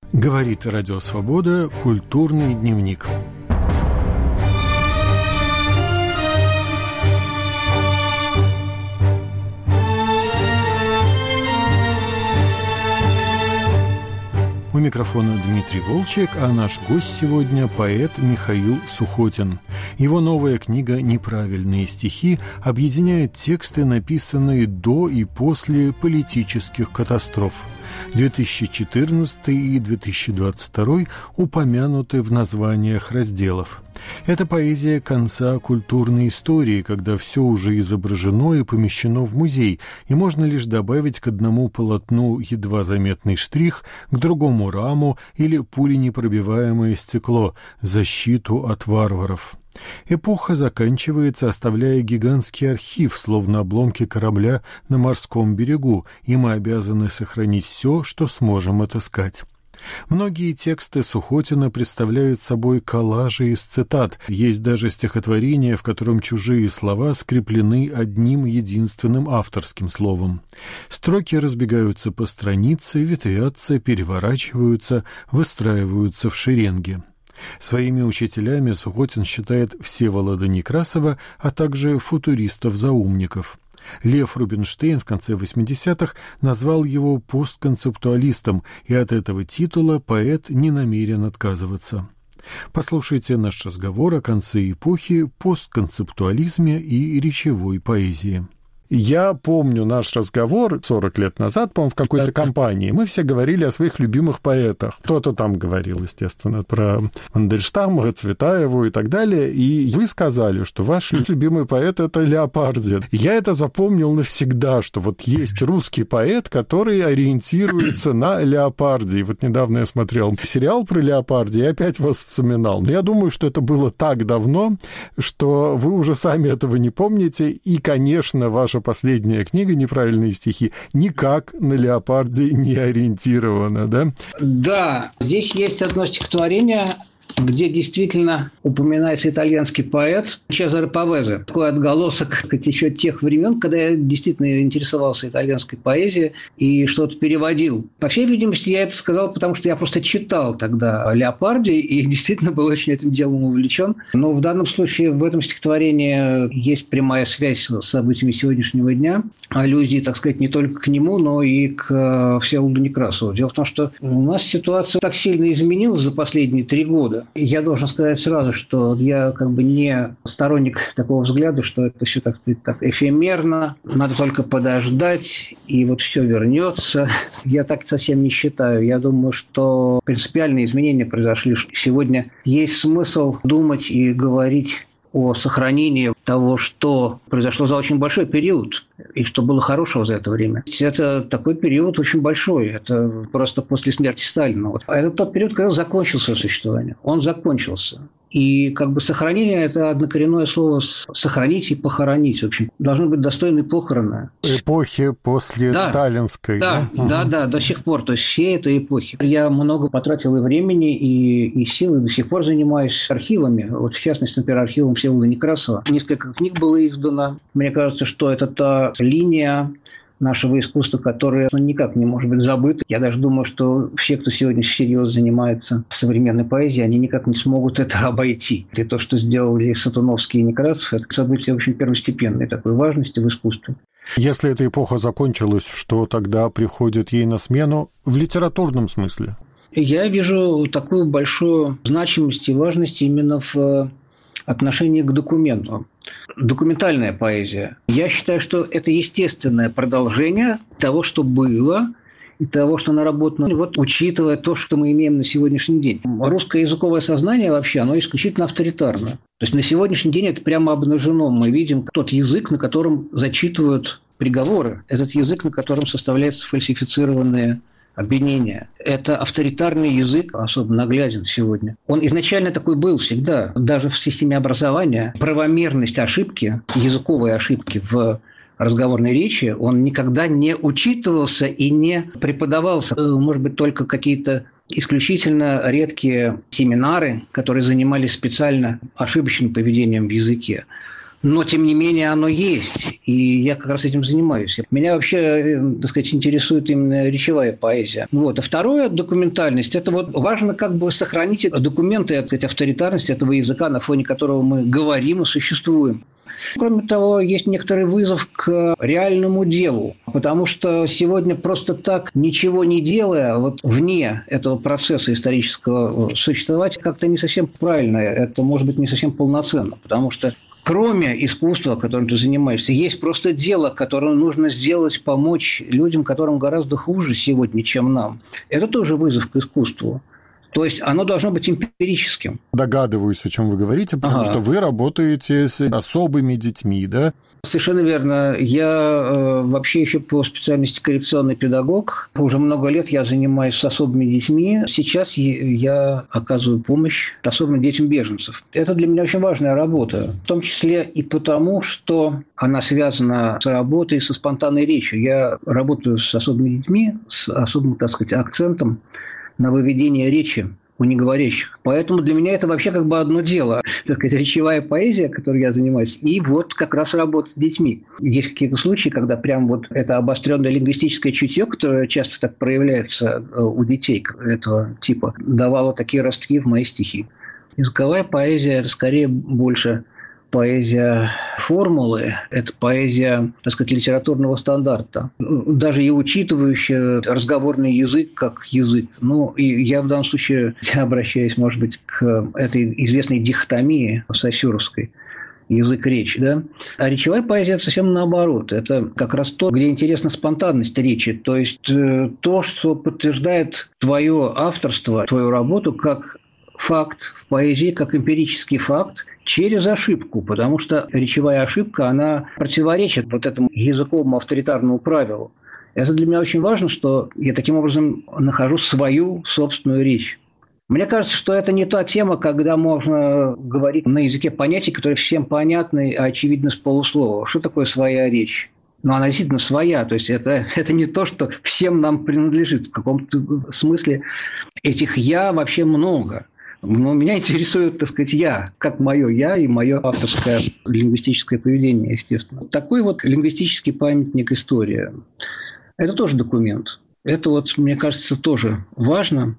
Говорит Радио Свобода. Культурный дневник. У микрофона Дмитрий Волчек, а наш гость сегодня – поэт Михаил Сухотин. Его новая книга «Неправильные стихи» объединяет тексты, написанные до и после политических катастроф. 2014 и 2022 упомянуты в названиях разделов. Это поэзия конца культурной истории, когда все уже изображено и помещено в музей, и можно лишь добавить к одному полотну едва заметный штрих, к другому раму или пуленепробиваемое стекло, защиту от варваров. Эпоха заканчивается, оставляя гигантский архив, словно обломки корабля на морском берегу, и мы обязаны сохранить все, что сможем отыскать. Многие тексты Сухотина представляют собой коллажи из цитат. Есть даже стихотворение, в котором чужие слова скреплены одним единственным авторским словом. Строки разбегаются по странице, ветвятся, переворачиваются, выстраиваются в шеренги. Своими учителями Сухотин считает Всеволода Некрасова, а также футуристов-заумников. Лев Рубинштейн в конце 80-х назвал его постконцептуалистом, и от этого титула поэт не намерен отказываться. Послушайте наш разговор о конце эпохи, постконцептуализме и речевой поэзии. Я помню наш разговор 40 лет назад, по-моему, в какой-то компании. Мы все говорили о своих любимых поэтах. Кто-то там говорил, естественно, про Мандельштама, Цветаеву и так далее. И вы сказали, что ваш любимый поэт — это Леопарди. Я это запомнил навсегда, что вот есть русский поэт, который ориентируется на Леопарди. И вот недавно я смотрел сериал про Леопарди и опять вас вспоминал. Но я думаю, что это было так давно, что вы уже сами этого не помните. И, конечно, ваша последняя книга «Неправильные стихи» никак на Леопарди не ориентирована, да? Да, здесь есть одно стихотворение, где действительно упоминается итальянский поэт Чезаре Павезе. Такой отголосок, так сказать, еще тех времен, когда я действительно интересовался итальянской поэзией и что-то переводил. По всей видимости, я это сказал, потому что я просто читал тогда о Леопарде и действительно был очень этим делом увлечен. Но в данном случае в этом стихотворении есть прямая связь с событиями сегодняшнего дня. Аллюзии, так сказать, не только к нему, но и к Всеволоду Некрасову. Дело в том, что у нас ситуация так сильно изменилась за последние 3 года. Я должен сказать сразу, что я как бы не сторонник такого взгляда, что это все, так сказать, так эфемерно, надо только подождать, и вот все вернется. Я так совсем не считаю. Я думаю, что принципиальные изменения произошли. Сегодня есть смысл думать и говорить о сохранении того, что произошло за очень большой период и что было хорошего за это время. Это такой период очень большой. Это просто после смерти Сталина. Это тот период, когда закончился существование. Он закончился. И как бы сохранение – это однокоренное слово «сохранить» и «похоронить». В общем, должны быть достойные похороны. Эпохи после сталинской. Да, до сих пор. То есть всей этой эпохи. Я много потратил и времени, и сил, и до сих пор занимаюсь архивами. Вот в частности, например, архивом Всеволода Некрасова. Несколько книг было издано. Мне кажется, что это та линия нашего искусства, которое никак не может быть забыто. Я даже думаю, что все, кто сегодня всерьез занимается современной поэзией, они никак не смогут это обойти. И то, что сделали Сатуновский и Некрасов, это событие очень первостепенной такой важности в искусстве. Если эта эпоха закончилась, что тогда приходит ей на смену в литературном смысле? Я вижу такую большую значимость и важность именно в отношении к документу. Документальная поэзия. Я считаю, что это естественное продолжение того, что было, и того, что наработано, вот, учитывая то, что мы имеем на сегодняшний день. Русское языковое сознание вообще, оно исключительно авторитарное. То есть на сегодняшний день это прямо обнажено. Мы видим тот язык, на котором зачитывают приговоры. Этот язык, на котором составляются фальсифицированные обвинения. Это авторитарный язык, особенно нагляден сегодня. Он изначально такой был всегда. Даже в системе образования правомерность ошибки, языковой ошибки в разговорной речи, он никогда не учитывался и не преподавался. Может быть, только какие-то исключительно редкие семинары, которые занимались специально ошибочным поведением в языке. Но, тем не менее, оно есть, и я как раз этим занимаюсь. Меня вообще, так сказать, интересует именно речевая поэзия. Вот. А второе – документальность. Это вот важно как бы сохранить документы, так сказать, авторитарность этого языка, на фоне которого мы говорим и существуем. Кроме того, есть некоторый вызов к реальному делу, потому что сегодня просто так, ничего не делая, вот вне этого процесса исторического существовать как-то не совсем правильно, это может быть не совсем полноценно, потому что кроме искусства, которым ты занимаешься, есть просто дело, которое нужно сделать, помочь людям, которым гораздо хуже сегодня, чем нам. Это тоже вызов к искусству. То есть оно должно быть эмпирическим. Догадываюсь, о чем вы говорите, потому что вы работаете с особыми детьми, да? Совершенно верно. Я вообще еще по специальности коррекционный педагог. Уже много лет я занимаюсь с особыми детьми. Сейчас я оказываю помощь особым детям беженцев. Это для меня очень важная работа. В том числе и потому, что она связана с работой, со спонтанной речью. Я работаю с особыми детьми, с особым, так сказать, акцентом на выведение речи у неговорящих. Поэтому для меня это вообще как бы одно дело. Так сказать, речевая поэзия, которой я занимаюсь, и вот как раз работа с детьми. Есть какие-то случаи, когда прям вот это обостренное лингвистическое чутье, которое часто так проявляется у детей этого типа, давало такие ростки в мои стихи. Языковая поэзия – это скорее больше поэзия формулы, это поэзия, так сказать, литературного стандарта, даже и учитывающая разговорный язык как язык. Ну, и я в данном случае обращаюсь, может быть, к этой известной дихотомии сосюровской язык-речь, да? А речевая поэзия – это совсем наоборот. Это как раз то, где интересна спонтанность речи, то есть то, что подтверждает твое авторство, твою работу как факт в поэзии, как эмпирический факт через ошибку, потому что речевая ошибка, она противоречит вот этому языковому авторитарному правилу. Это для меня очень важно, что я таким образом нахожу свою собственную речь. Мне кажется, что это не та тема, когда можно говорить на языке понятий, которые всем понятны, а очевидны с полуслова. Что такое своя речь? Но она действительно своя, то есть это не то, что всем нам принадлежит. В каком-то смысле этих «я» вообще много. Но меня интересует, так сказать, я, как мое я и мое авторское лингвистическое поведение, естественно. Такой вот лингвистический памятник истории – это тоже документ. Это вот, мне кажется, тоже важно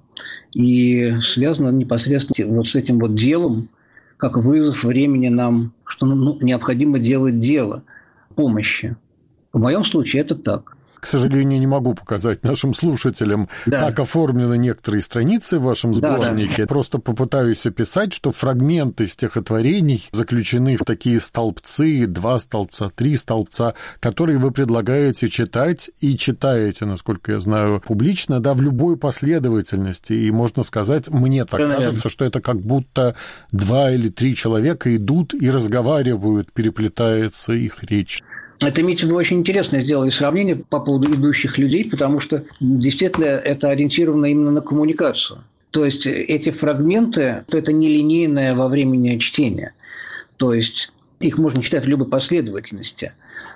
и связано непосредственно вот с этим вот делом, как вызов времени нам, что необходимо делать дело помощи. В моем случае это так. К сожалению, не могу показать нашим слушателям, как оформлены некоторые страницы в вашем сборнике. Просто попытаюсь описать, что фрагменты стихотворений заключены в такие столбцы, 2 столбца, 3 столбца, которые вы предлагаете читать и читаете, насколько я знаю, публично, да, в любой последовательности. И можно сказать, мне так кажется, что это как будто 2 или 3 человека идут и разговаривают, переплетается их речь. Это, Митя, вы очень интересно сделали сравнение по поводу идущих людей, потому что действительно это ориентировано именно на коммуникацию. То есть эти фрагменты – это нелинейное во времени чтение. То есть их можно читать в любой последовательности.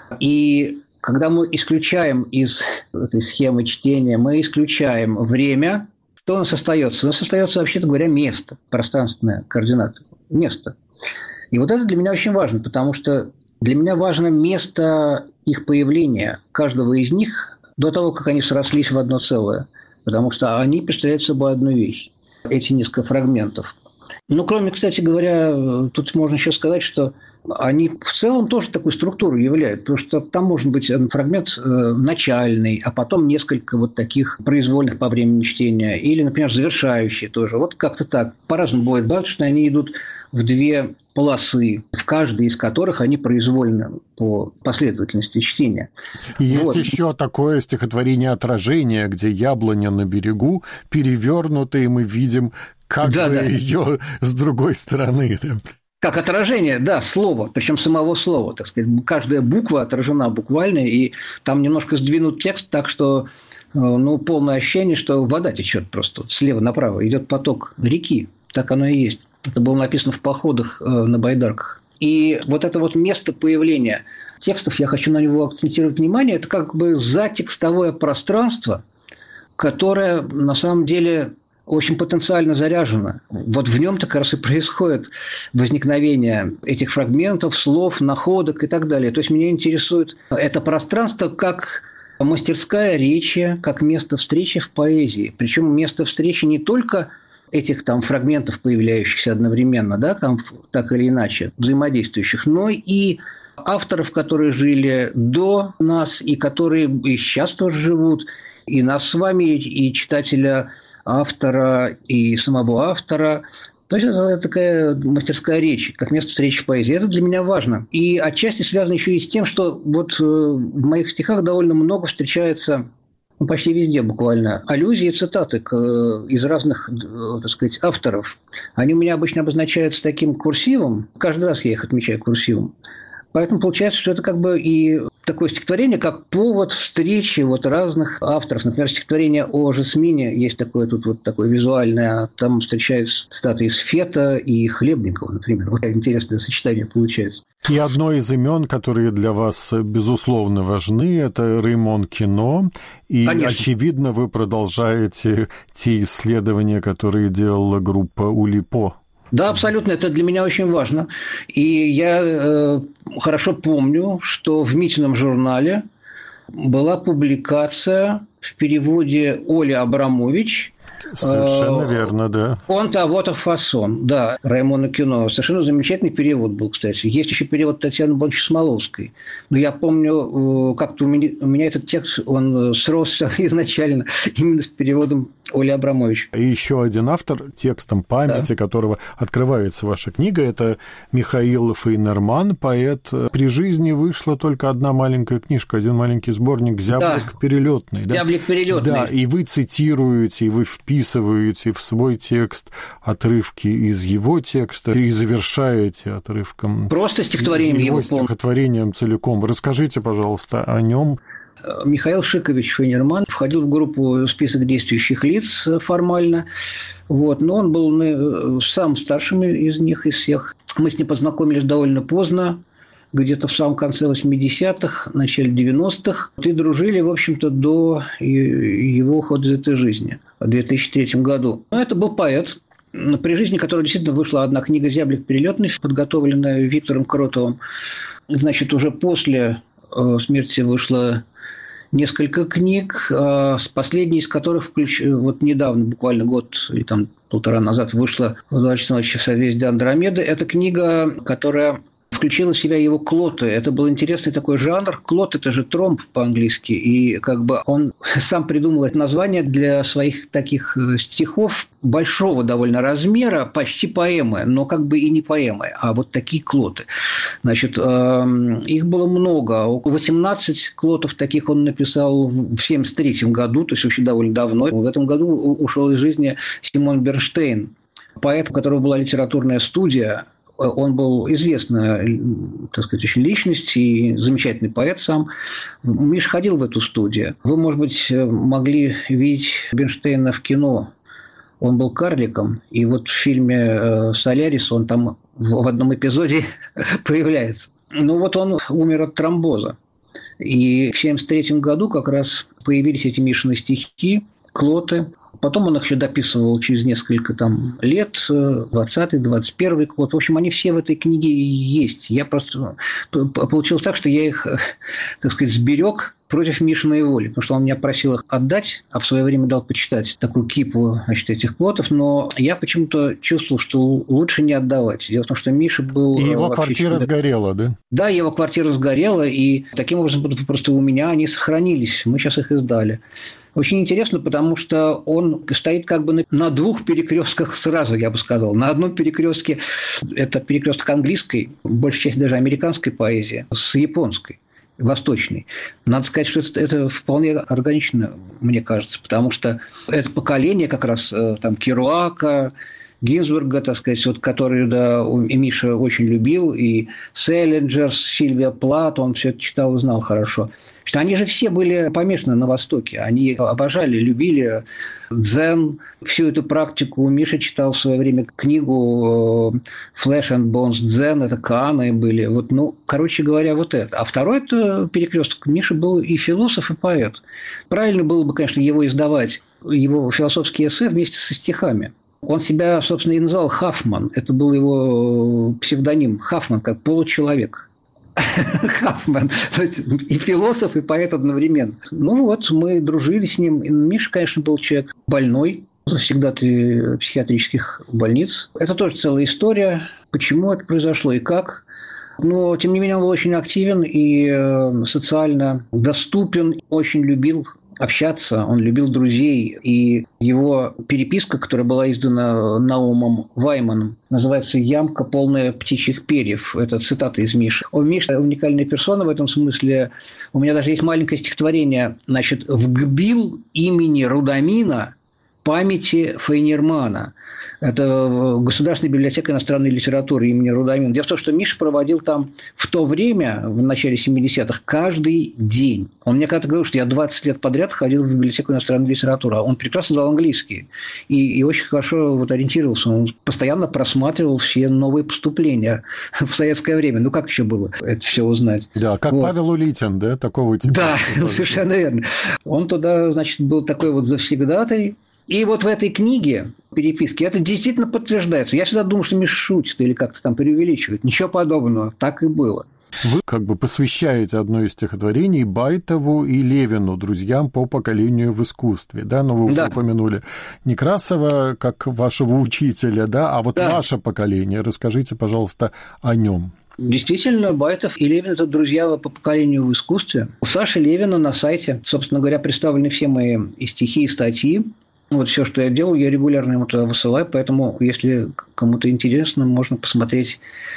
И когда мы исключаем из этой схемы чтения, мы исключаем время, что у нас остается? У нас остается, вообще-то говоря, место, пространственная координата, место. И вот это для меня очень важно, потому что для меня важно место их появления, каждого из них, до того, как они срослись в одно целое. Потому что они представляют собой одну вещь, эти несколько фрагментов. Ну, кроме, кстати говоря, тут можно еще сказать, что они в целом тоже такую структуру являют, потому что там может быть фрагмент начальный, а потом несколько вот таких произвольных по времени чтения, или, например, завершающие тоже. Вот как-то так. По-разному бывает. Бывает, что они идут в 2 полосы, в каждой из которых они произвольны по последовательности чтения. И есть еще такое стихотворение «Отражение», где яблоня на берегу перевернута, и мы видим как бы ее с другой стороны. Как отражение, да, слова, причем самого слова, так сказать. Каждая буква отражена буквально, и там немножко сдвинут текст так, что полное ощущение, что вода течет просто слева направо, идет поток реки, так оно и есть. Это было написано в походах на байдарках. И вот это вот место появления текстов, я хочу на него акцентировать внимание, это как бы затекстовое пространство, которое на самом деле очень потенциально заряжено. Вот в нем-то как раз и происходит возникновение этих фрагментов, слов, находок и так далее. То есть меня интересует это пространство как мастерская речи, как место встречи в поэзии. Причем место встречи не только этих там фрагментов, появляющихся одновременно, да, там, так или иначе, взаимодействующих, но и авторов, которые жили до нас и которые и сейчас тоже живут, и нас с вами, и читателя автора, и самого автора. То есть это такая мастерская речь, как место встречи в поэзии. Это для меня важно. И отчасти связано еще и с тем, что вот в моих стихах довольно много встречается, почти везде буквально, аллюзии и цитаты из разных, так сказать, авторов. Они у меня обычно обозначаются таким курсивом. Каждый раз я их отмечаю курсивом. Поэтому получается, что это как бы и такое стихотворение, как повод встречи вот разных авторов. Например, стихотворение о Жасмине есть такое тут вот такое визуальное. Там встречаются цитаты из Фета и Хлебникова, например. Вот интересное сочетание получается. И одно из имен, которые для вас, безусловно, важны, это Раймон Кино. И, конечно, очевидно, вы продолжаете те исследования, которые делала группа Улипо. Да, абсолютно, это для меня очень важно. И я хорошо помню, что в Митином журнале была публикация в переводе Оли Абрамович. Совершенно верно, да. «Он-то вот фасон», да, Раймона Кино. Совершенно замечательный перевод был, кстати. Есть еще перевод Татьяны Ивановны Смоловской. Но я помню, как-то у меня этот текст, он сросся изначально именно с переводом Оли Абрамович. И еще один автор, текстом памяти, которого открывается ваша книга, это Михаил Фейнерман, поэт. При жизни вышла только одна маленькая книжка, один маленький сборник «Зяблик перелетный». Да? «Зяблик перелетный». Да, и вы цитируете, и вы вписываете в свой текст отрывки из его текста и завершаете отрывком. Просто стихотворением его стихотворением целиком. Расскажите, пожалуйста, о нем. Михаил Шикович Фейнерман входил в группу «Список действующих лиц» формально, вот, но он был самым старшим из них, из всех. Мы с ним познакомились довольно поздно, где-то в самом конце 80-х, начале 90-х, и дружили, в общем-то, до его ухода из этой жизни в 2003 году. Но это был поэт, при жизни которого действительно вышла одна книга «Зяблик перелетный», подготовленная Виктором Кротовым. Значит, уже после смерти вышло несколько книг, с последней из которых вот недавно, буквально год или там полтора назад, вышла в 2 часа ночи в созвездии Андромеды. Это книга, которая включила в себя его клоты. Это был интересный такой жанр. Клот – это же тромб по-английски. И как бы он сам придумал это название для своих таких стихов большого довольно размера, почти поэмы, но как бы и не поэмы, а вот такие клоты. Значит, их было много. 18 клотов таких он написал в 1973 году, то есть вообще довольно давно. В этом году ушел из жизни Симон Бернштейн, поэт, у которого была литературная студия. Он был известная, так сказать, очень личность и замечательный поэт сам. Миша ходил в эту студию. Вы, может быть, могли видеть Бернштейна в кино. Он был карликом, и вот в фильме «Солярис» он там в одном эпизоде появляется. Ну вот он умер от тромбоза. И в 1973 году как раз появились эти Мишины стихи, клоты. Потом он их еще дописывал через несколько там лет, 20-й, 21-й год. В общем, они все в этой книге есть. Я просто... Получилось так, что я их, так сказать, сберег против Мишиной воли, потому что он меня просил их отдать, а в свое время дал почитать такую кипу, значит, этих плотов, но я почему-то чувствовал, что лучше не отдавать. Дело в том, что Миша был... И его квартира сгорела, да? Да, его квартира сгорела, и таким образом просто у меня они сохранились. Мы сейчас их издали. Очень интересно, потому что он стоит как бы на двух перекрестках сразу, я бы сказал. На одном перекрестке – это перекресток английской, большая часть даже американской поэзии, с японской, восточной. Надо сказать, что это вполне органично, мне кажется, потому что это поколение как раз там Керуака, Гинзбурга, так сказать, вот, который, да, и Миша очень любил, и Селлинджер, Сильвия Плат, он все это читал и знал хорошо. Что они же все были помешаны на Востоке. Они обожали, любили дзен, всю эту практику. Миша читал в свое время книгу «Flesh and Bones Дзен», это кааны были. Вот, ну, короче говоря, вот это. А второй это перекресток. Миша был и философ, и поэт. Правильно было бы, конечно, его издавать, его философские эссе вместе со стихами. Он себя, собственно, и называл Хафман. Это был его псевдоним. Хафман, как получеловек. Хафман. То есть и философ, и поэт одновременно. Ну вот, мы дружили с ним. Миша, конечно, был человек больной. Завсегдатый психиатрических больниц. Это тоже целая история. Почему это произошло и как. Но, тем не менее, он был очень активен и социально доступен. Очень любил общаться, он любил друзей, и его переписка, которая была издана Наумом Вайманом, называется «Ямка, полная птичьих перьев». Это цитата из Миши. Миша уникальная персона в этом смысле. У меня даже есть маленькое стихотворение, значит, «Вгбил имени Рудамина памяти Фейнермана». Это Государственная библиотека иностранной литературы имени Рудамина. Дело в том, что Миша проводил там в то время, в начале 70-х, каждый день. Он мне когда-то говорил, что я 20 лет подряд ходил в библиотеку иностранной литературы. Он прекрасно знал английский и очень хорошо вот ориентировался. Он постоянно просматривал все новые поступления в советское время. Ну, как еще было это все узнать? Да, как вот. Павел Улитин, да, такого типа. Да, совершенно верно. Он туда, значит, был такой вот завсегдатай. И вот в этой книге переписки это действительно подтверждается. Я всегда думал, что Миша шутит или как-то там преувеличивает. Ничего подобного. Так и было. Вы как бы посвящаете одно из стихотворений Байтову и Левину, друзьям по поколению в искусстве. Да? Но вы уже упомянули Некрасова как вашего учителя, да? А вот ваше поколение. Расскажите, пожалуйста, о нем. Действительно, Байтов и Левин – это друзья по поколению в искусстве. У Саши Левина на сайте, собственно говоря, представлены все мои и стихи, и статьи. Вот все, что я делаю, я регулярно ему туда высылаю, поэтому, если кому-то интересно, можно посмотреть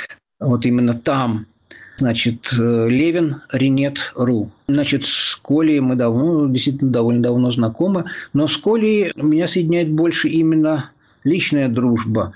вот именно там. Значит, Левин, Ренет.ру. Значит, с Колей мы действительно довольно давно знакомы, но с Колей меня соединяет больше именно личная дружба,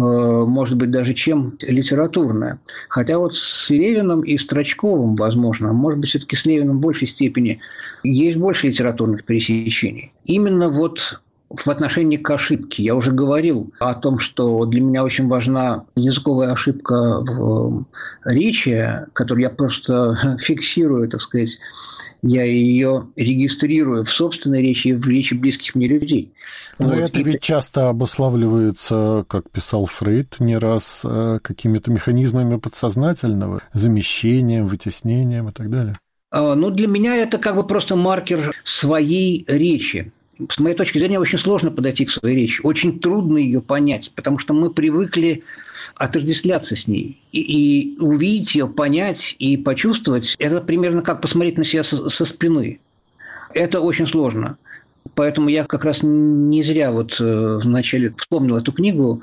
может быть, даже чем литературная. Хотя вот с Левиным и Строчковым, возможно, может быть, все-таки с Левиным в большей степени есть больше литературных пересечений. Именно вот в отношении к ошибке. Я уже говорил о том, что для меня очень важна языковая ошибка в речи, которую я просто фиксирую, так сказать. Я ее регистрирую в собственной речи и в речи близких мне людей. Но вот. Это ведь часто обуславливается, как писал Фрейд не раз, какими-то механизмами подсознательного, замещением, вытеснением и так далее. Ну, для меня это как бы просто маркер своей речи. С моей точки зрения, очень сложно подойти к своей речи. Очень трудно ее понять, потому что мы привыкли отождествляться с ней. И увидеть ее, понять и почувствовать – это примерно как посмотреть на себя со спины. Это очень сложно. Поэтому я как раз не зря вот вначале вспомнил эту книгу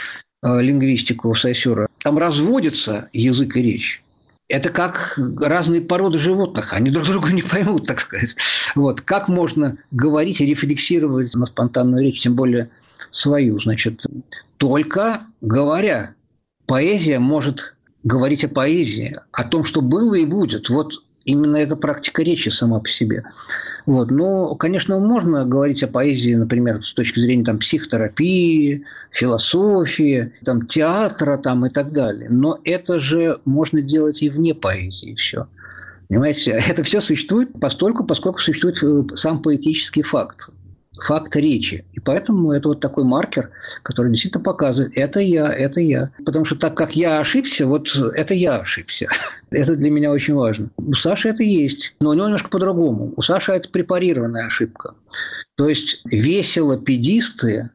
«Лингвистику Сосюра». Там разводится язык и речь. Это как разные породы животных. Они друг друга не поймут, так сказать. Вот. Как можно говорить и рефлексировать на спонтанную речь, тем более свою? Значит, только говоря. Поэзия может говорить о поэзии, о том, что было и будет. Вот именно эта практика речи сама по себе. Вот. Но, конечно, можно говорить о поэзии, например, с точки зрения там, психотерапии, философии, там, театра там, и так далее. Но это же можно делать и вне поэзии. Все. Понимаете? Это все существует поскольку существует сам поэтический факт. Факт речи. И поэтому это вот такой маркер, который действительно показывает, это я. Потому что так как я ошибся, вот это я ошибся. Это для меня очень важно. У Саши это есть, но у него немножко по-другому. У Саши это препарированная ошибка. То есть велосипедисты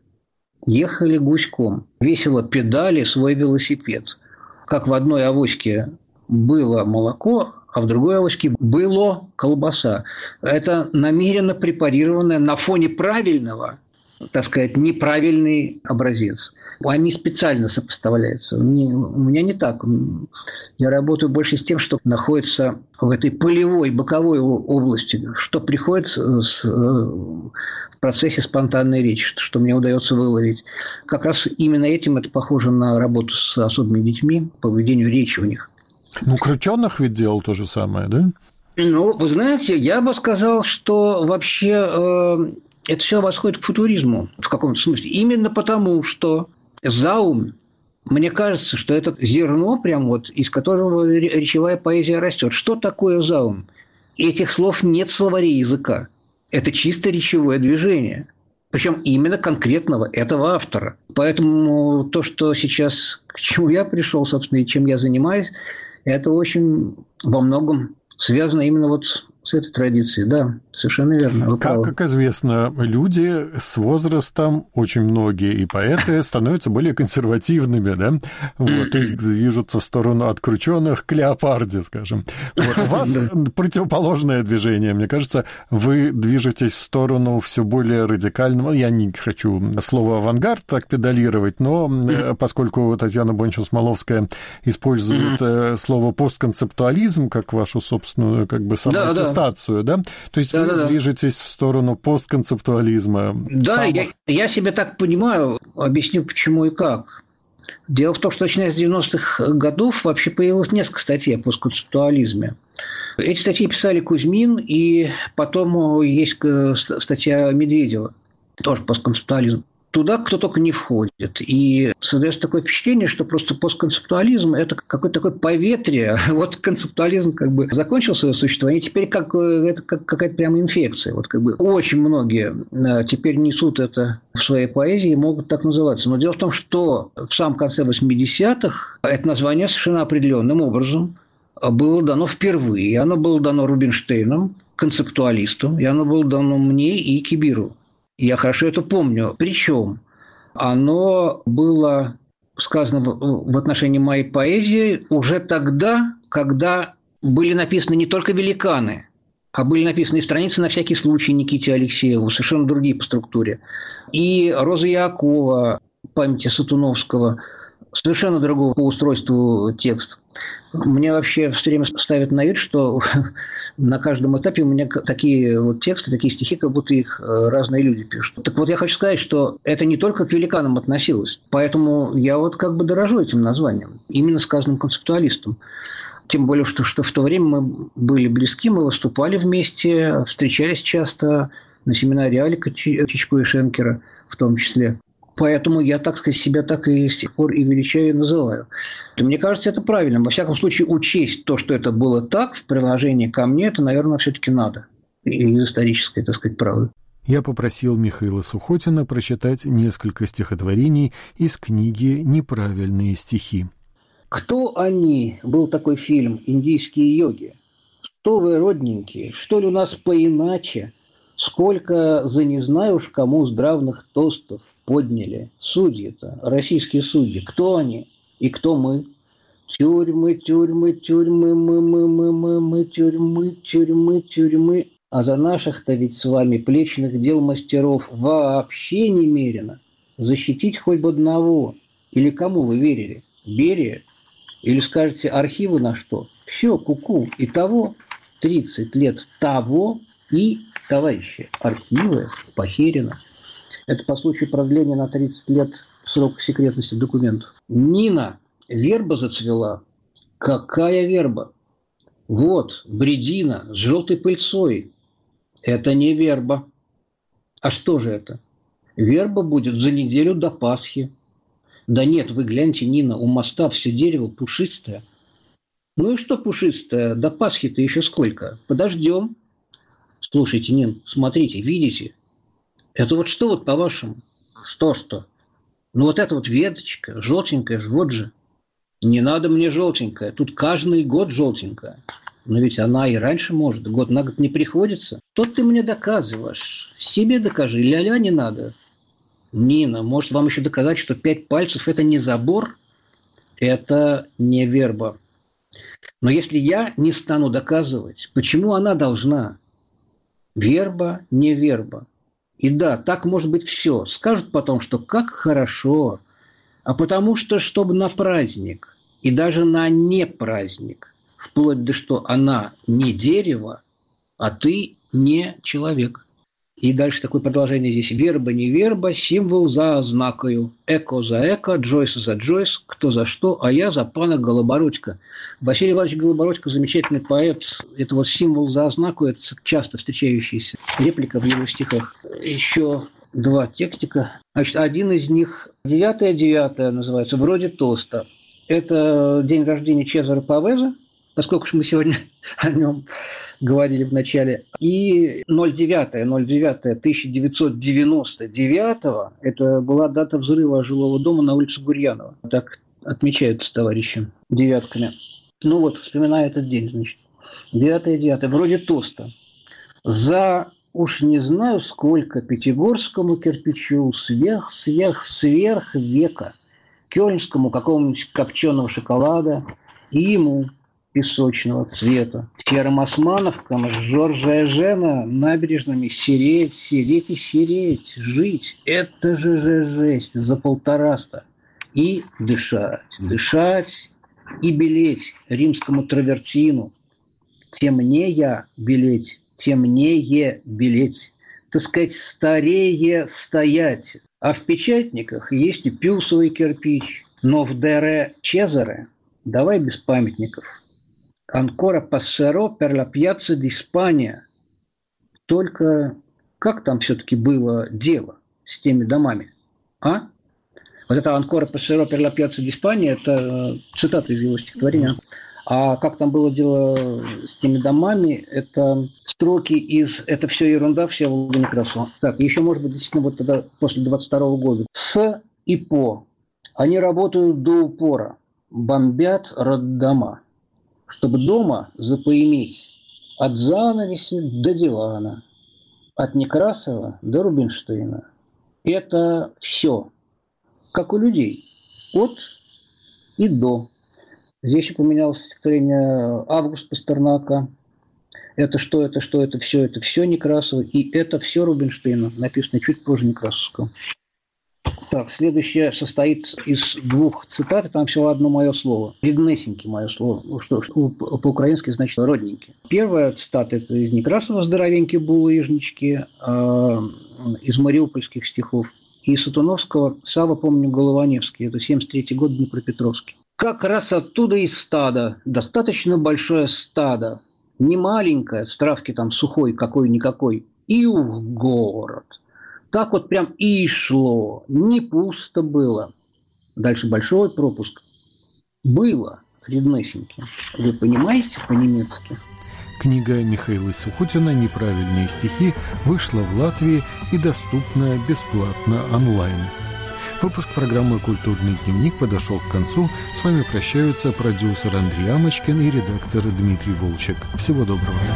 ехали гуськом, весело педали свой велосипед. Как в одной авоське было молоко, а в другой авоське было колбаса. Это намеренно препарированное на фоне правильного, так сказать, неправильный образец. Они специально сопоставляются. У меня не так. Я работаю больше с тем, что находится в этой полевой, боковой области, что приходит в процессе спонтанной речи, что мне удается выловить. Как раз именно этим это похоже на работу с особыми детьми, по поведению речи у них. Ну, Крученых ведь делал то же самое, да? Ну, вы знаете, я бы сказал, что вообще это все восходит к футуризму в каком-то смысле. Именно потому, что Заум, мне кажется, что это зерно, прям вот, из которого речевая поэзия растет. Что такое Заум? Этих слов нет в словаре языка. Это чисто речевое движение. Причем именно конкретного этого автора. Поэтому то, что сейчас, к чему я пришел, собственно, и чем я занимаюсь, это очень во многом связано именно вот с этой традицией. Да, совершенно верно. Вы правы. Как известно, люди с возрастом, очень многие и поэты, становятся более консервативными, да? Вот, то есть движутся в сторону от крученых к леопарде, скажем. Вот. У вас противоположное движение. Мне кажется, вы движетесь в сторону все более радикального. Я не хочу слово «авангард» так педалировать, но поскольку Татьяна Бончо-Смоловская использует слово «постконцептуализм» как вашу собственную как бы самоаттестацию, да? То есть вы движетесь в сторону постконцептуализма. Да, я себя так понимаю. Объясню, почему и как. Дело в том, что начиная с 90-х годов вообще появилось несколько статей о постконцептуализме. Эти статьи писали Кузьмин, и потом есть статья Медведева, тоже постконцептуализм. Туда кто только не входит. И создается такое впечатление, что просто постконцептуализм – это какое-то такое поветрие. Вот концептуализм как бы закончил свое существование, теперь это какая-то прямо инфекция. Вот как бы очень многие теперь несут это в своей поэзии и могут так называться. Но дело в том, что в самом конце 80-х это название совершенно определенным образом было дано впервые. И оно было дано Рубинштейном, концептуалисту, и оно было дано мне и Кибиру. Я хорошо это помню. Причем оно было сказано в отношении моей поэзии уже тогда, когда были написаны не только великаны, а были написаны и страницы на всякий случай Никите Алексееву, совершенно другие по структуре, и Роза Якова, памяти Сатуновского, совершенно другого по устройству текст. Мне вообще все время ставят на вид, что на каждом этапе у меня такие вот тексты, такие стихи, как будто их разные люди пишут. Так вот, я хочу сказать, что это не только к великанам относилось. Поэтому я вот как бы дорожу этим названием, именно сказанным концептуалистом. Тем более, что в то время мы были близки, мы выступали вместе, встречались часто на семинаре Алика Чичко и Шенкера в том числе. Поэтому я, так сказать, себя так и с тех пор и величаю, и называю. И мне кажется, это правильно. Во всяком случае, учесть то, что это было так в приложении ко мне, это, наверное, все-таки надо. И историческое, так сказать, правда. Я попросил Михаила Сухотина прочитать несколько стихотворений из книги «Неправильные стихи». «Кто они?» Был такой фильм «Индийские йоги». Что вы, родненькие, что ли у нас поиначе? Сколько за не знаю уж кому здравных тостов подняли судьи-то, российские судьи. Кто они и кто мы? Тюрьмы, тюрьмы, тюрьмы, мы, тюрьмы, тюрьмы, тюрьмы. А за наших-то ведь с вами плечных дел мастеров вообще немерено. Защитить хоть бы одного. Или кому вы верили? Берия? Или скажете архивы на что? Все, куку. И того 30 лет того и, товарищи, архивы похерено. Это по случаю продления на 30 лет срока секретности документов. Нина, верба зацвела. Какая верба? Вот, бредина с желтой пыльцой. Это не верба. А что же это? Верба будет за неделю до Пасхи. Да нет, вы гляньте, Нина, у моста все дерево пушистое. Ну и что пушистое? До Пасхи-то еще сколько? Подождем. Слушайте, Нин, смотрите, видите? Это вот что вот по-вашему? Что? Ну вот эта вот веточка, желтенькая, вот же. Не надо мне желтенькая, тут каждый год желтенькая. Но ведь она и раньше может, год на год не приходится. Что ты мне доказываешь? Себе докажи, ля-ля не надо. Нина, может вам еще доказать, что 5 пальцев – это не забор? Это не верба. Но если я не стану доказывать, почему она должна? Верба, не верба. И да, так может быть все. Скажут потом, что как хорошо, а потому что, чтобы на праздник, и даже на не праздник, вплоть до что она не дерево, а ты не человек. И дальше такое продолжение здесь. Верба не верба, символ за знакою. Эко за эко, Джойс за Джойс, кто за что, а я за пана Голобородько. Василий Иванович Голобородько, замечательный поэт. Это вот символ за знакою, это часто встречающаяся реплика в его стихах. Еще два текстика. Значит, один из них, 9.9 называется, вроде тоста. Это день рождения Чезаре Павезе, поскольку мы сегодня о нем говорили в начале. И 09.1999 это была дата взрыва жилого дома на улице Гурьянова. Так отмечаются товарищи девятками. Ну вот, вспоминаю этот день, значит. 9.9. Вроде тоста. За уж не знаю сколько пятигорскому кирпичу сверх века, кёльнскому какому-нибудь копченого шоколада и ему песочного цвета, серым османовкам с Жоржа Эжена набережными сереть и сереть, жить. Это же жесть за 1,5. И дышать и белеть римскому травертину. Темнее белеть, так сказать, старее стоять. А в печатниках есть и пюсовый кирпич. Но в Дере Чезаре давай без памятников. Анкора пассеро пер ла пьяцца ди Испания. Только как там все-таки было дело с теми домами? А? Вот это анкора пассеро пер ла пьяцца ди Испания, это цитата из его стихотворения. А как там было дело с теми домами, это строки из «Это все ерунда, все Волга Некрасова». Так, еще, может быть, действительно, вот тогда, после 22 года. С и по. Они работают до упора, бомбят роддома, чтобы дома запоиметь от занавеси до дивана, от Некрасова до Рубинштейна. Это все, как у людей, от и до. Здесь упоминалось стихотворение «Август» Пастернака. Это все Некрасова. И это все Рубинштейна, написано чуть позже Некрасовского. Так, следующее состоит из 2 цитат, там всего одно мое слово. Ріднесеньке мое слово, что по-украински значит родненький. Первая цитата – это из Некрасова «Здоровенькие булыжнички», из мариупольских стихов. И из Сатуновского «Сава, помню, Голованевский», это 73-й год, Днепропетровский. Как раз оттуда из стада, достаточно большое стадо, не маленькое, в травке там сухой какой-никакой, и в город. Так вот прям и шло, не пусто было. Дальше большой пропуск. Было, ріднесеньки. Вы понимаете по-немецки? Книга Михаила Сухотина «Неправильные стихи» вышла в Латвии и доступна бесплатно онлайн. Выпуск программы «Культурный дневник» подошел к концу. С вами прощаются продюсер Андрей Амочкин и редактор Дмитрий Волчек. Всего доброго.